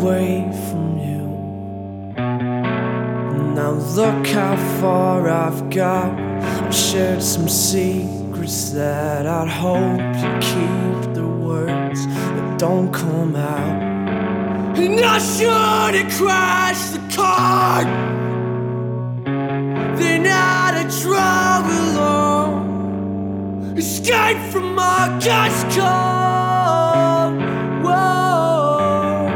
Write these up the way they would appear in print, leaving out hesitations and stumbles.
away from you. Now look how far I've got. I've shared some secrets that I'd hope you keep, the words that don't come out. And I should have crashed the car, then I'd have drove alone, escape from my God's call. Whoa.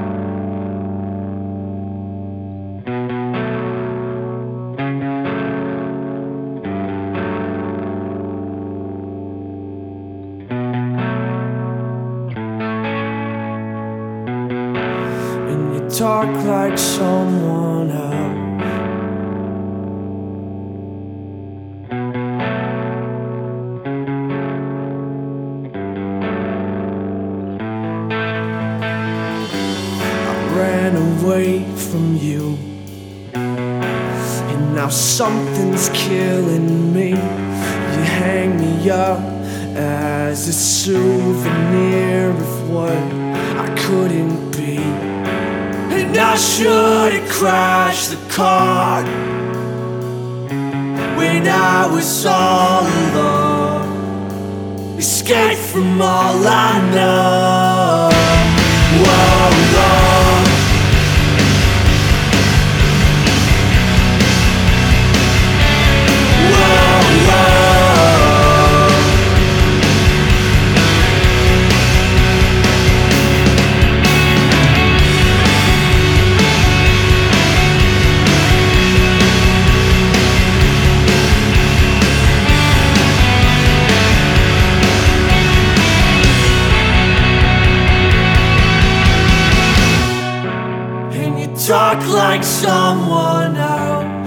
And you talk like someone else. Ran away from you, and now something's killing me. You hang me up as a souvenir of what I couldn't be. And I should have crashed the car when I was all alone, escape from all I know. Whoa, Lord. Talk like someone else.